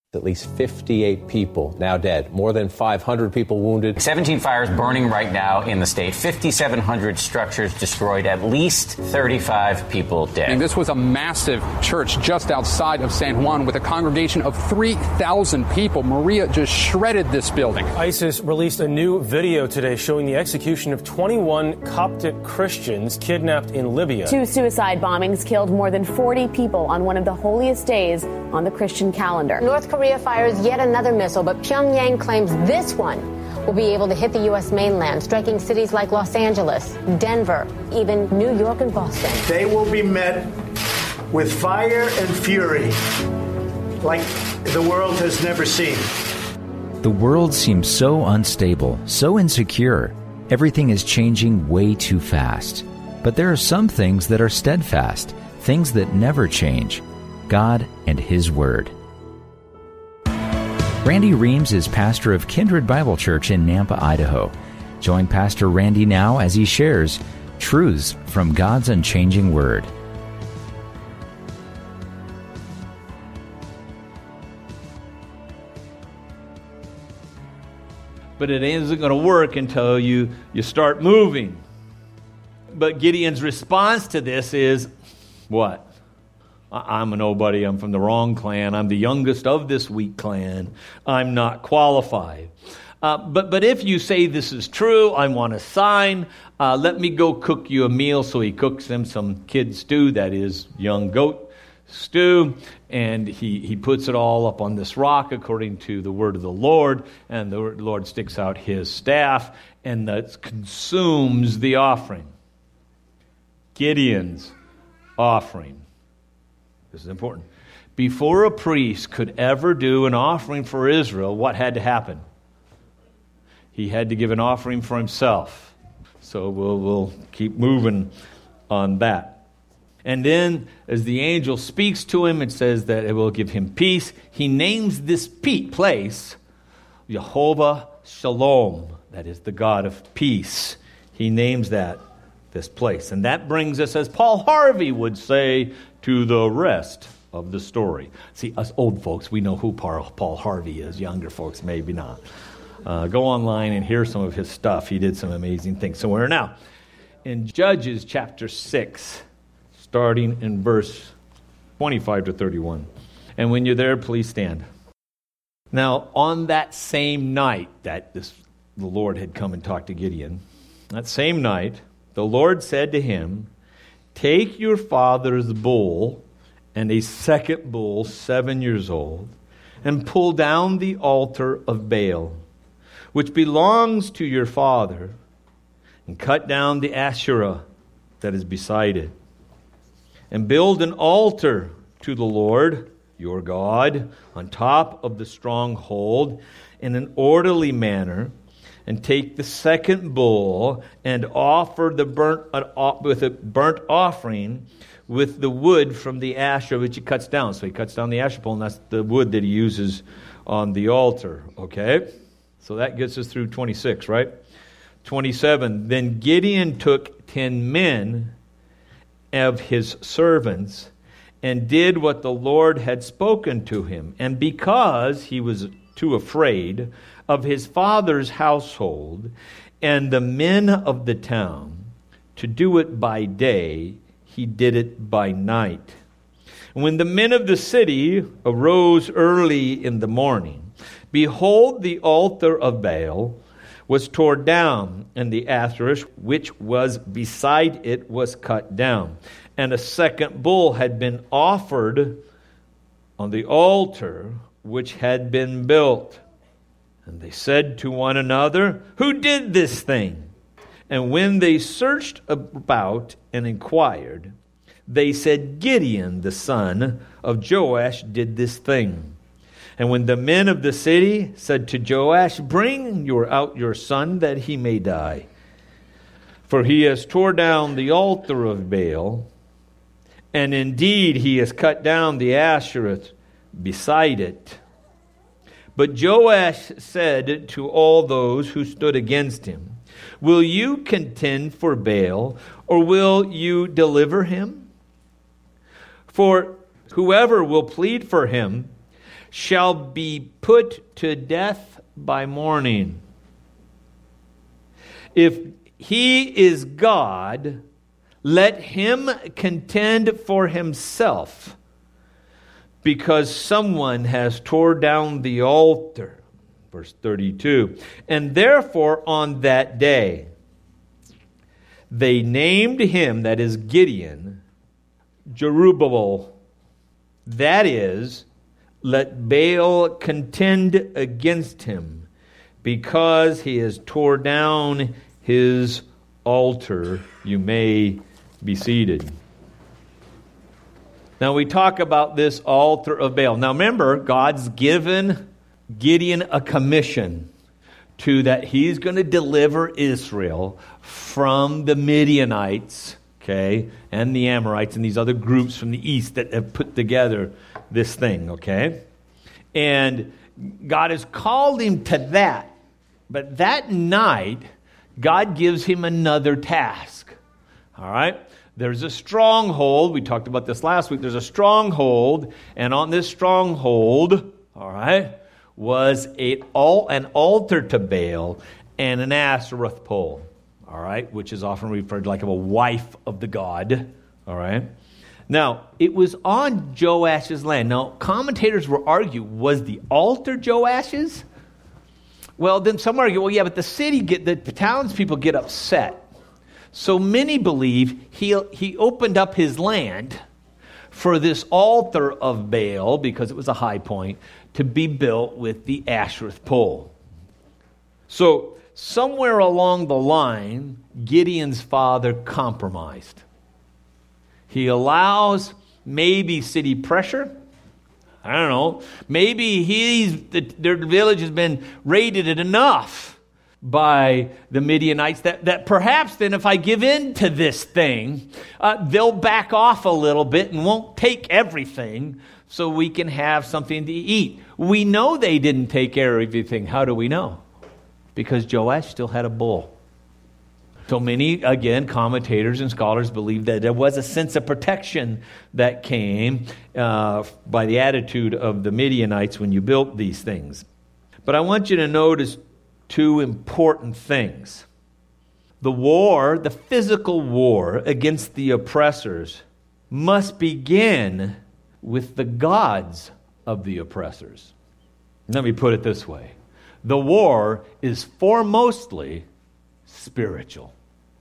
At least 58 people now dead, more than 500 people wounded. 17 fires burning right now in the state, 5,700 structures destroyed, at least 35 people dead. And this was a massive church just outside of San Juan with a congregation of 3,000 people. Maria just shredded this building. ISIS released a new video today showing the execution of 21 Coptic Christians kidnapped in Libya. 2 suicide bombings killed more than 40 people on one of the holiest days on the Christian calendar. North Korea fires yet another missile, but Pyongyang claims this one will be able to hit the U.S. mainland, striking cities like Los Angeles, Denver, even New York and Boston. They will be met with fire and fury like the world has never seen. The world seems so unstable, so insecure. Everything is changing way too fast. But there are some things that are steadfast, things that never change. God and His Word. Randy Reams is pastor of Kindred Bible Church in Nampa, Idaho. Join Pastor Randy now as he shares truths from God's unchanging Word. But it isn't going to work until you start moving. But Gideon's response to this is, what? I'm a nobody. I'm from the wrong clan. I'm the youngest of this weak clan. I'm not qualified. But if you say this is true, I want a sign. Let me go cook you a meal. So he cooks them some kid stew, that is young goat stew. And he puts it all up on this rock according to the word of the Lord. And the Lord sticks out His staff and that consumes the offering. Gideon's offering. This is important. Before a priest could ever do an offering for Israel, what had to happen? He had to give an offering for himself. So we'll keep moving on that. And then, as the angel speaks to him, it says that it will give him peace. He names this place Jehovah Shalom. That is the God of peace. He names this place. And that brings us, as Paul Harvey would say, to the rest of the story. See, us old folks, we know who Paul Harvey is. Younger folks, maybe not. Go online and hear some of his stuff. He did some amazing things. So we're now in Judges chapter 6, starting in verse 25 to 31. And when you're there, please stand. Now, on that same night that the Lord had come and talked to Gideon, that same night, the Lord said to him, "Take your father's bull and a second bull 7 years old, and pull down the altar of Baal, which belongs to your father, and cut down the Asherah that is beside it, and build an altar to the Lord your God on top of the stronghold in an orderly manner, and take the second bull and offer the burnt offering with the wood from the Asherah which he cuts down." So he cuts down the Asherah pole, and that's the wood that he uses on the altar. Okay? So that gets us through 26, right? 27. Then Gideon took 10 men of his servants and did what the Lord had spoken to him. And because he was too afraid of his father's household and the men of the town to do it by day, he did it by night. When the men of the city arose early in the morning, behold, the altar of Baal was torn down, and the Asherah which was beside it was cut down. And a second bull had been offered on the altar which had been built. And they said to one another, "Who did this thing?" And when they searched about and inquired, they said, "Gideon, the son of Joash, did this thing." And when the men of the city said to Joash, "Bring out your son that he may die, for he has torn down the altar of Baal, and indeed he has cut down the Asherah beside it." But Joash said to all those who stood against him, "Will you contend for Baal, or will you deliver him? For whoever will plead for him shall be put to death by morning. If he is God, let him contend for himself, because someone has torn down the altar. Verse 32. And therefore on that day they named him, that is Gideon, Jerubbaal. That is, let Baal contend against him, because he has torn down his altar. You may be seated. Now we talk about this altar of Baal. Now remember, God's given Gideon a commission to that he's going to deliver Israel from the Midianites, okay, and the Amorites and these other groups from the east that have put together this thing, okay? And God has called him to that. But that night, God gives him another task, all right? There's a stronghold. We talked about this last week. There's a stronghold, and on this stronghold, all right, was an altar to Baal and an Asherah pole, all right, which is often referred to like a wife of the god, all right. Now, it was on Joash's land. Now, commentators will argue, was the altar Joash's? Well, then some argue, well, yeah, but the townspeople get upset. So many believe he opened up his land for this altar of Baal, because it was a high point, to be built with the Asherah pole. So somewhere along the line, Gideon's father compromised. He allows maybe city pressure. I don't know. Maybe their village has been raided enough by the Midianites that perhaps then if I give in to this thing, they'll back off a little bit and won't take everything so we can have something to eat. We know they didn't take everything. How do we know? Because Joash still had a bull. So many, again, commentators and scholars believe that there was a sense of protection that came by the attitude of the Midianites when you built these things. But I want you to notice two important things. The war, the physical war against the oppressors, must begin with the gods of the oppressors. Let me put it this way. The war is foremostly spiritual.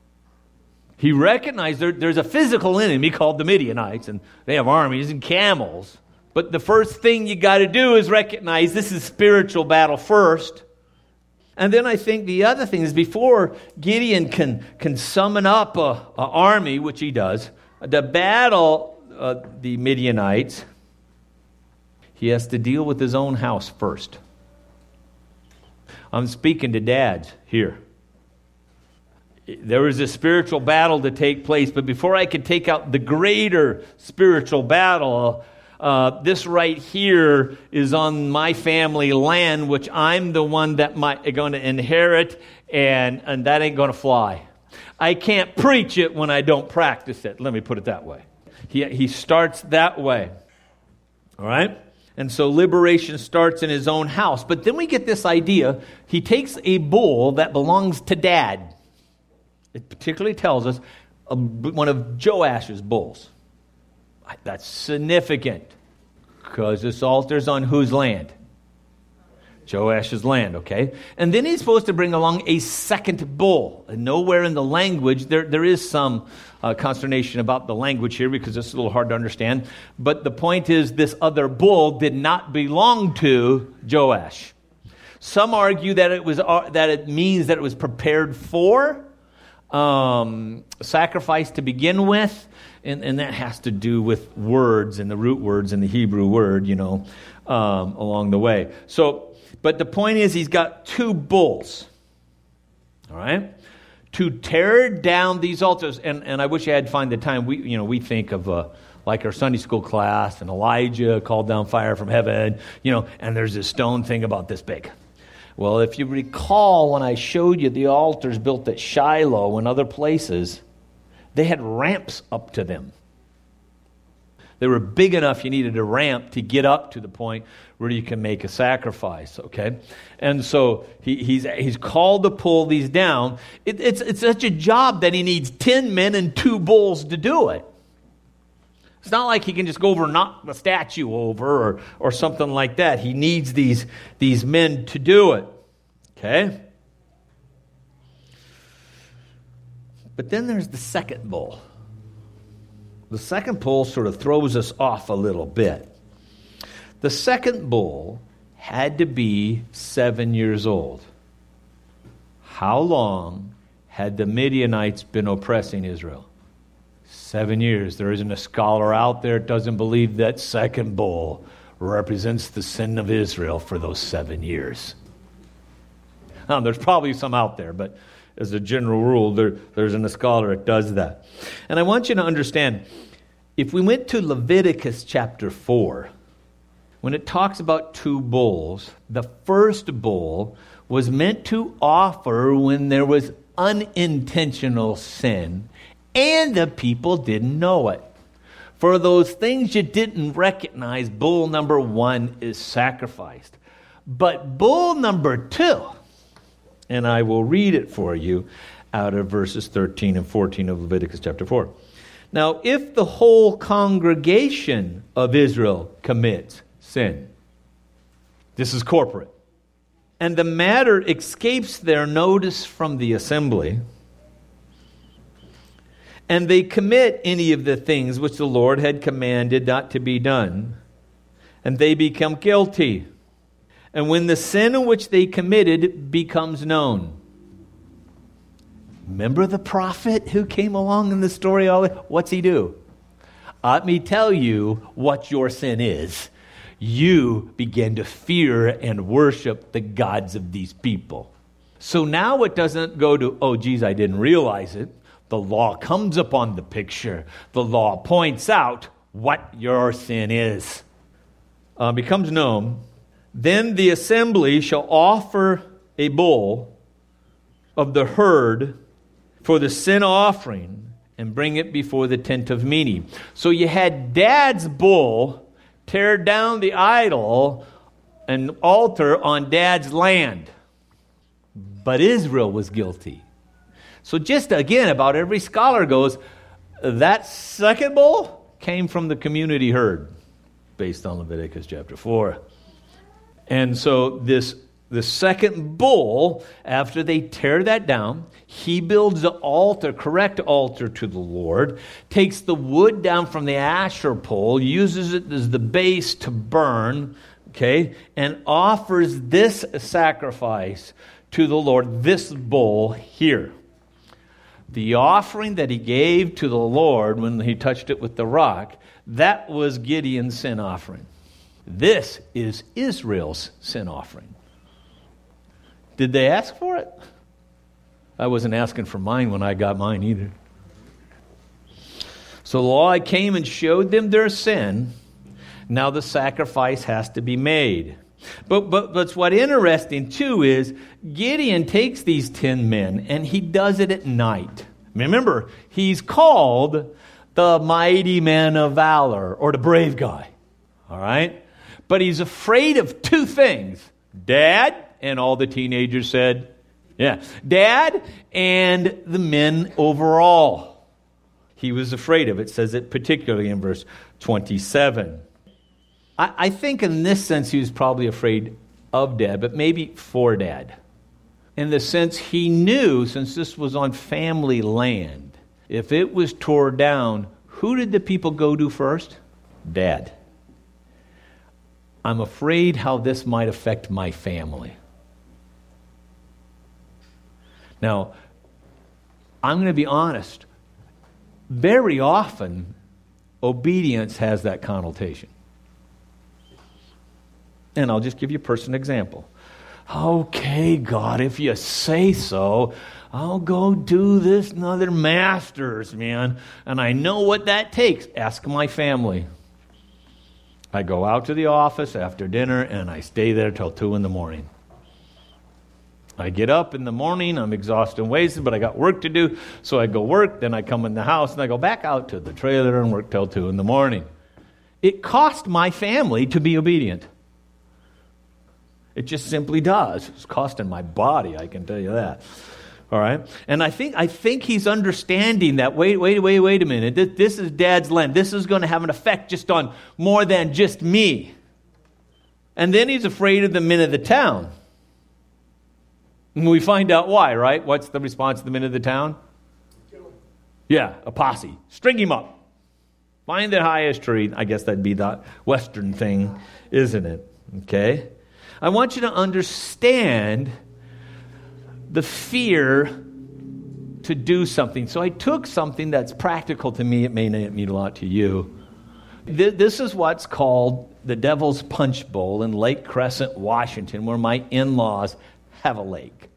He recognized there's a physical enemy called the Midianites, and they have armies and camels. But the first thing you got to do is recognize this is spiritual battle first. And then I think the other thing is before Gideon can summon up an army, which he does, to battle the Midianites, he has to deal with his own house first. I'm speaking to dads here. There was a spiritual battle to take place, but before I could take out the greater spiritual battle, this right here is on my family land, which I'm the one that going to inherit, and that ain't going to fly. I can't preach it when I don't practice it. Let me put it that way. He starts that way. All right? And so liberation starts in his own house. But then we get this idea. He takes a bull that belongs to Dad. It particularly tells us one of Joash's bulls. That's significant because this altar's on whose land? Joash's land, okay? And then he's supposed to bring along a second bull. And nowhere in the language, there is some consternation about the language here because it's a little hard to understand. But the point is this other bull did not belong to Joash. Some argue that it means that it was prepared for sacrifice to begin with. And that has to do with words and the root words in the Hebrew word, along the way. But the point is he's got two bulls, all right, to tear down these altars. And I wish I had find the time. We think of like our Sunday school class and Elijah called down fire from heaven, and there's this stone thing about this big. Well, if you recall when I showed you the altars built at Shiloh and other places, they had ramps up to them. They were big enough you needed a ramp to get up to the point where you can make a sacrifice, okay? And so he's called to pull these down. It's such a job that he needs 10 men and 2 bulls to do it. It's not like he can just go over and knock the statue over or something like that. He needs these men to do it, okay? But then there's the second bull. The second bull sort of throws us off a little bit. The second bull had to be 7 years old. How long had the Midianites been oppressing Israel? 7 years. There isn't a scholar out there that doesn't believe that second bull represents the sin of Israel for those 7 years. There's probably some out there, but as a general rule, there isn't a scholar that does that. And I want you to understand, if we went to Leviticus chapter 4, when it talks about 2 bulls, the first bull was meant to offer when there was unintentional sin and the people didn't know it. For those things you didn't recognize, bull number 1 is sacrificed. But bull number 2, and I will read it for you out of verses 13 and 14 of Leviticus chapter 4. Now, if the whole congregation of Israel commits sin, this is corporate, and the matter escapes their notice from the assembly, and they commit any of the things which the Lord had commanded not to be done, and they become guilty, and when the sin in which they committed becomes known. Remember the prophet who came along in the story? What's he do? Let me tell you what your sin is. You begin to fear and worship the gods of these people. So now it doesn't go to, oh, geez, I didn't realize it. The law comes upon the picture. The law points out what your sin is. Becomes known. Then the assembly shall offer a bull of the herd for the sin offering and bring it before the tent of meeting. So you had Dad's bull tear down the idol and altar on Dad's land. But Israel was guilty. So just again, about every scholar goes, that second bull came from the community herd, based on Leviticus chapter 4. And so the second bull, after they tear that down, he builds the altar, correct altar to the Lord, takes the wood down from the Asher pole, uses it as the base to burn, okay, and offers this sacrifice to the Lord, this bull here. The offering that he gave to the Lord when he touched it with the rock, that was Gideon's sin offering. This is Israel's sin offering. Did they ask for it? I wasn't asking for mine when I got mine either. So the law came and showed them their sin. Now the sacrifice has to be made. But what's interesting too is Gideon takes these 10 men and he does it at night. Remember, he's called the mighty man of valor or the brave guy. All right? But he's afraid of 2 things. Dad, and all the teenagers said, yeah, Dad and the men overall. He was afraid of it. It says it particularly in verse 27. I think in this sense he was probably afraid of Dad, but maybe for Dad. In the sense he knew, since this was on family land, if it was tore down, who did the people go to first? Dad. I'm afraid how this might affect my family. Now, I'm going to be honest. Very often, obedience has that connotation. And I'll just give you a personal example. Okay, God, if you say so, I'll go do this and other masters, man. And I know what that takes. Ask my family. I go out to the office after dinner and I stay there till 2 a.m. I get up in the morning, I'm exhausted and wasted, but I got work to do, so I go work, then I come in the house and I go back out to the trailer and work till 2 a.m. It cost my family to be obedient. It just simply does. It's costing my body, I can tell you that. All right? And I think he's understanding that, wait a minute. This is Dad's land. This is going to have an effect just on more than just me. And then he's afraid of the men of the town. And we find out why, right? What's the response of the men of the town? Yeah, a posse. String him up. Find the highest tree. I guess that'd be the Western thing, isn't it? Okay? I want you to understand the fear to do something. So I took something that's practical to me. It may not mean a lot to you. This is what's called the Devil's Punch Bowl in Lake Crescent, Washington, where my in-laws have a lake.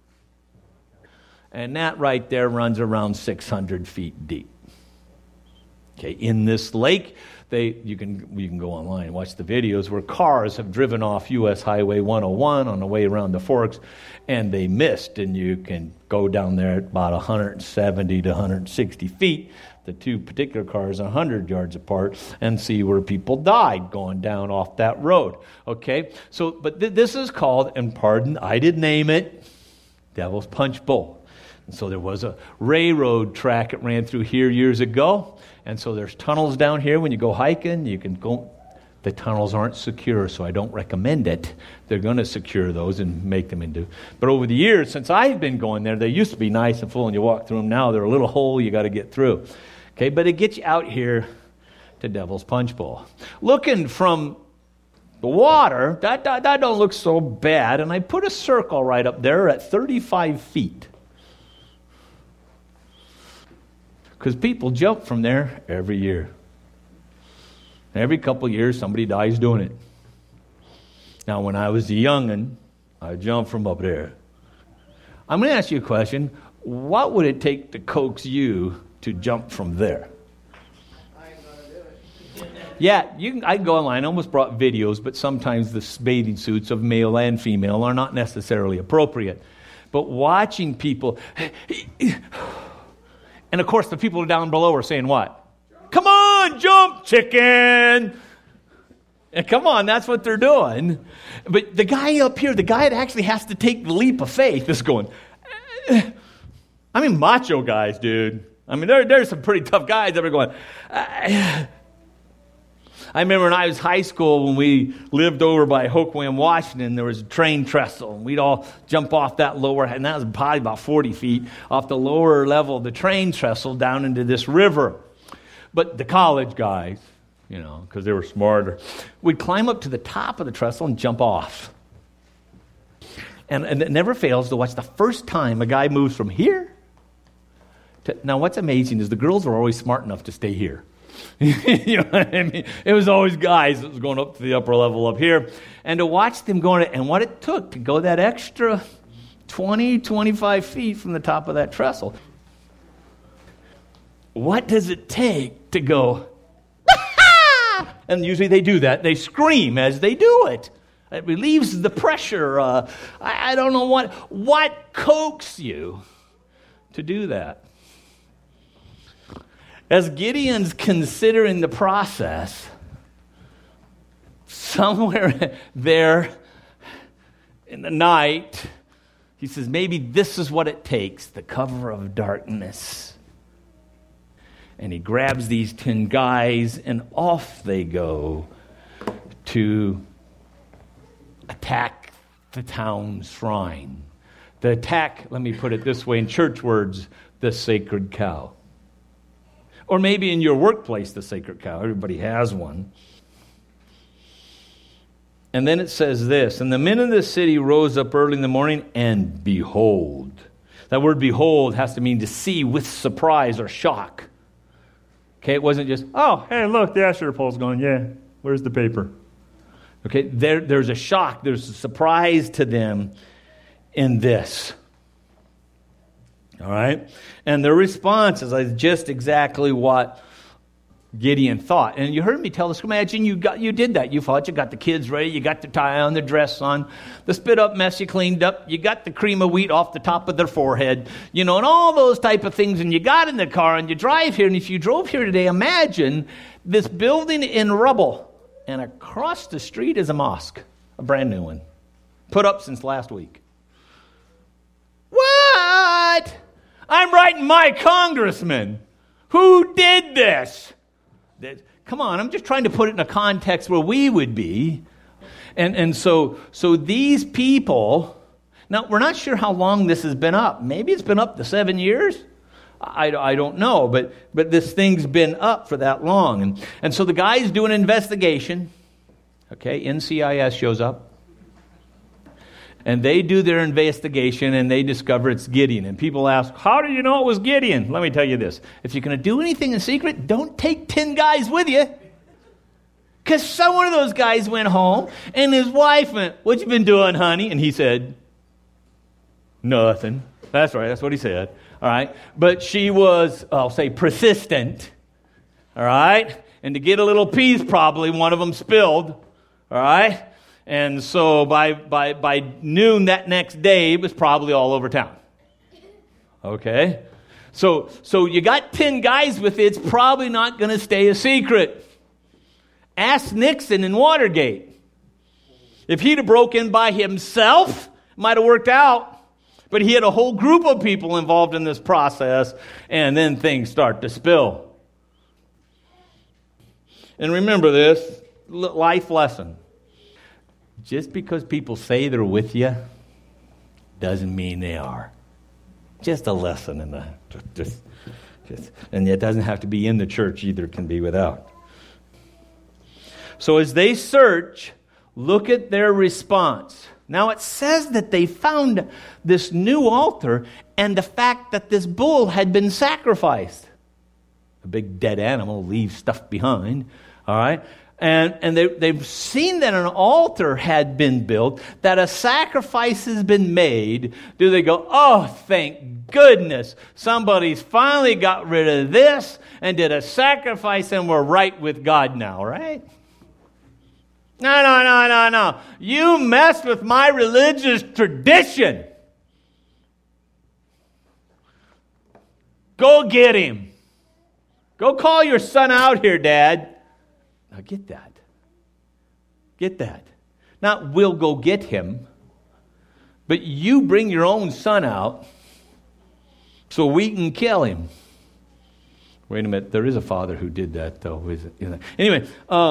And that right there runs around 600 feet deep. Okay, in this lake, you can go online and watch the videos where cars have driven off U.S. Highway 101 on the way around the Forks, and they missed, and you can go down there at about 170 to 160 feet. The two particular cars 100 yards apart, and see where people died going down off that road. Okay, so but this is called, and pardon, I did name it, Devil's Punch Bowl. And so there was a railroad track that ran through here years ago, and so there's tunnels down here. When you go hiking, you can go. The tunnels aren't secure, so I don't recommend it. They're going to secure those and make them into. But over the years, since I've been going there, they used to be nice and full, and you walk through them. Now they're a little hole you got to get through. Okay, but it gets you out here to Devil's Punch Bowl. Looking from the water, that don't look so bad, and I put a circle right up there at 35 feet. Because people jump from there every year. Every couple of years, somebody dies doing it. Now, when I was a young'un, I jumped from up there. I'm going to ask you a question. What would it take to coax you to jump from there? I ain't gonna do it. Yeah, I can go online. I almost brought videos, but sometimes the bathing suits of male and female are not necessarily appropriate. But watching people... And of course, the people down below are saying what? Come on, jump, chicken! And come on, that's what they're doing. But the guy up here, the guy that actually has to take the leap of faith is going... I mean, macho guys, dude. I mean, there's some pretty tough guys that are going... I remember when I was high school, when we lived over by Hoquiam, Washington, there was a train trestle, and we'd all jump off that lower, and that was probably about 40 feet, off the lower level of the train trestle down into this river. But the college guys, because they were smarter, we'd climb up to the top of the trestle and jump off. And it never fails to watch the first time a guy moves from here to... Now, what's amazing is the girls are always smart enough to stay here. You know what I mean? It was always guys that was going up to the upper level up here. And to watch them going, and what it took to go that extra 20, 25 feet from the top of that trestle. What does it take to go, and usually they do that. They scream as they do it. It relieves the pressure. I don't know what coaxes you to do that. As Gideon's considering the process, somewhere there in the night, he says, maybe this is what it takes, the cover of darkness. And he grabs these 10 guys, and off they go to attack the town shrine. The attack, let me put it this way in church words, the sacred cow. Or maybe in your workplace, the sacred cow. Everybody has one. And then it says this, and the men of the city rose up early in the morning, and behold. That word behold has to mean to see with surprise or shock. Okay, it wasn't just, oh, hey, look, the Asher pole's going, yeah, where's the paper? Okay, there's a shock, there's a surprise to them in this. All right? And their response is just exactly what Gideon thought. And you heard me tell this. Imagine you did that. You thought, you got the kids ready, you got the tie on, the dress on, the spit up mess you cleaned up, you got the cream of wheat off the top of their forehead, and all those type of things, and you got in the car and you drive here. And if you drove here today, imagine this building in rubble, and across the street is a mosque, a brand new one, put up since last week. What? I'm writing my congressman. Who did this? Come on, I'm just trying to put it in a context where we would be. And so these people, now we're not sure how long this has been up. Maybe it's been up to 7 years. I don't know, but this thing's been up for that long. And so the guy's doing an investigation. Okay, NCIS shows up. And they do their investigation, and they discover it's Gideon. And people ask, how do you know it was Gideon? Let me tell you this. If you're going to do anything in secret, don't take 10 guys with you. Because some one of those guys went home, and his wife went, what you been doing, honey? And he said, nothing. That's right, that's what he said. All right. But she was, I'll say, persistent. All right. And to get a little peace, probably one of them spilled. All right. And so by noon that next day, it was probably all over town. Okay? So you got 10 guys with it. It's probably not going to stay a secret. Ask Nixon in Watergate. If he'd have broken in by himself, it might have worked out. But he had a whole group of people involved in this process, and then things start to spill. And remember this, life lesson. Just because people say they're with you doesn't mean they are. Just a lesson in that. And it doesn't have to be in the church either, it can be without. So as they search, look at their response. Now it says that they found this new altar and the fact that this bull had been sacrificed. A big dead animal leaves stuff behind. All right? And they've seen that an altar had been built, that a sacrifice has been made. Do they go, oh, thank goodness, somebody's finally got rid of this and did a sacrifice and we're right with God now, right? No. You messed with my religious tradition. Go get him. Go call your son out here, Dad. Now get that. Get that. Not we'll go get him, but you bring your own son out so we can kill him. Wait a minute. There is a father who did that, though. Anyway,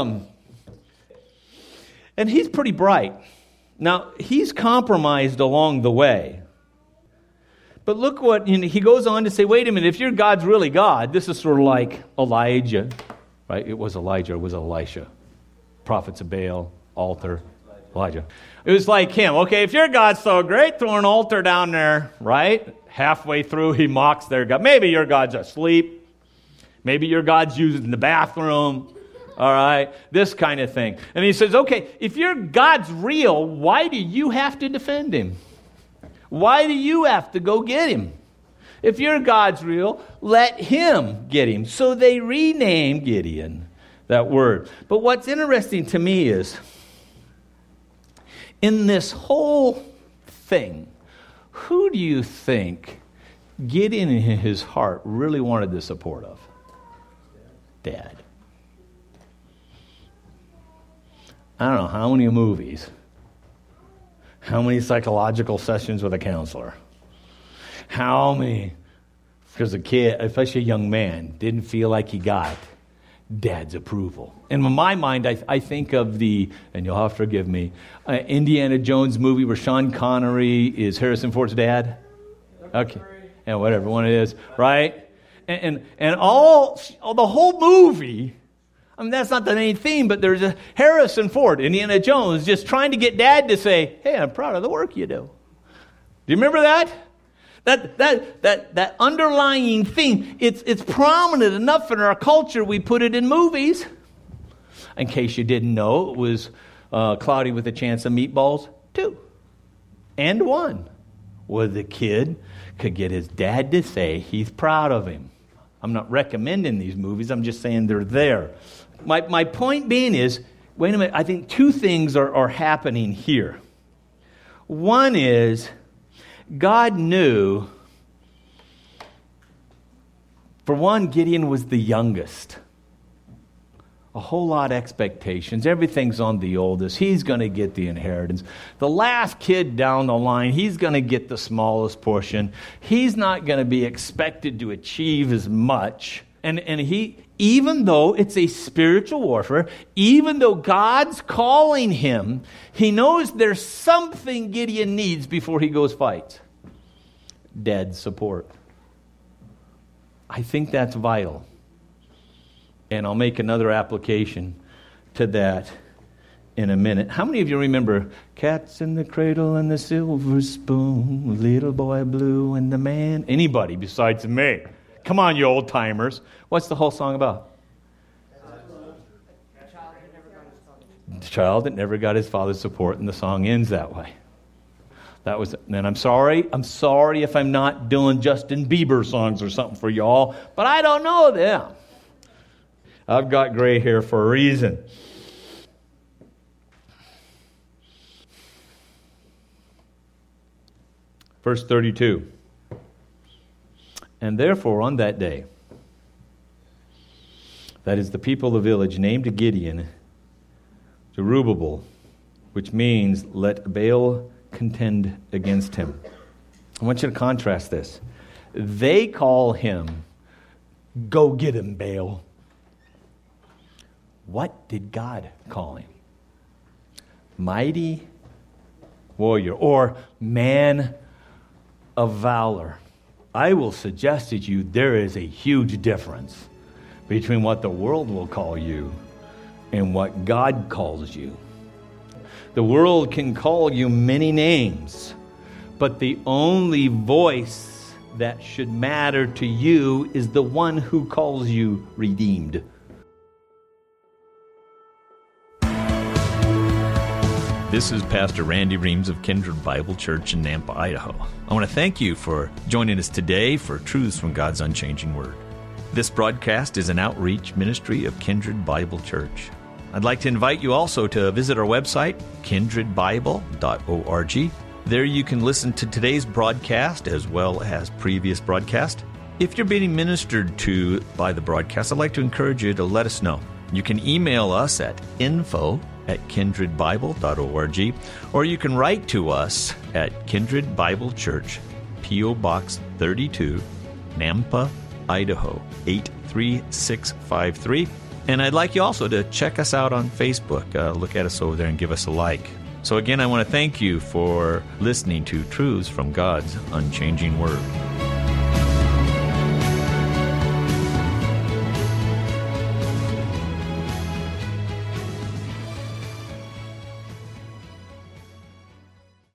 and he's pretty bright. Now, he's compromised along the way. But look what, he goes on to say, wait a minute, if your God's really God, this is sort of like Elijah. Right? It was Elijah, it was Elisha. Prophets of Baal, altar, Elijah. It was like him. Okay, if your God's so great, throw an altar down there, right? Halfway through, he mocks their God. Maybe your God's asleep. Maybe your God's using the bathroom. All right? This kind of thing. And he says, okay, if your God's real, why do you have to defend him? Why do you have to go get him? If your God's real, let him get him. So they renamed Gideon, that word. But what's interesting to me is, in this whole thing, who do you think Gideon in his heart really wanted the support of? Dad. I don't know how many movies, how many psychological sessions with a counselor, how many, because a kid, especially a young man, didn't feel like he got Dad's approval. And in my mind, I think of the, and you'll have to forgive me, Indiana Jones movie where Sean Connery is Harrison Ford's dad. Okay, and whatever one it is, right? And all the whole movie. I mean, that's not the main theme, but there's a Harrison Ford, Indiana Jones, just trying to get Dad to say, "Hey, I'm proud of the work you do." Do you remember that? That underlying theme, it's prominent enough in our culture, we put it in movies. In case you didn't know, it was Cloudy with a Chance of Meatballs 2 and 1, where the kid could get his dad to say he's proud of him. I'm not recommending these movies. I'm just saying they're there. My point being is, wait a minute, I think two things are happening here. One is, God knew, for one, Gideon was the youngest. A whole lot of expectations. Everything's on the oldest. He's going to get the inheritance. The last kid down the line, he's going to get the smallest portion. He's not going to be expected to achieve as much. And he, even though it's a spiritual warfare, even though God's calling him, he knows there's something Gideon needs before he goes fight. Dead support. I think that's vital. And I'll make another application to that in a minute. How many of you remember Cats in the Cradle and the Silver Spoon, Little Boy Blue and the Man? Anybody besides me? Come on, you old timers. What's the whole song about? The child that never got his father's support, and the song ends that way. That was, and I'm sorry if I'm not doing Justin Bieber songs or something for y'all, but I don't know them. I've got gray hair for a reason. Verse 32. And therefore on that day, that is the people of the village, named Gideon, Jerubbaal, which means let Baal contend against him. I want you to contrast this. They call him, go get him, Baal. What did God call him? Mighty warrior, or man of valor. I will suggest to you there is a huge difference between what the world will call you and what God calls you. The world can call you many names, but the only voice that should matter to you is the one who calls you redeemed. This is Pastor Randy Reams of Kindred Bible Church in Nampa, Idaho. I want to thank you for joining us today for Truths from God's Unchanging Word. This broadcast is an outreach ministry of Kindred Bible Church. I'd like to invite you also to visit our website, kindredbible.org. There you can listen to today's broadcast as well as previous broadcasts. If you're being ministered to by the broadcast, I'd like to encourage you to let us know. You can email us at info@kindredbible.org, or you can write to us at Kindred Bible Church, P.O. Box 32, Nampa, Idaho, 83653. And I'd like you also to check us out on Facebook. Look at us over there and give us a like. So again, I want to thank you for listening to Truths from God's Unchanging Word.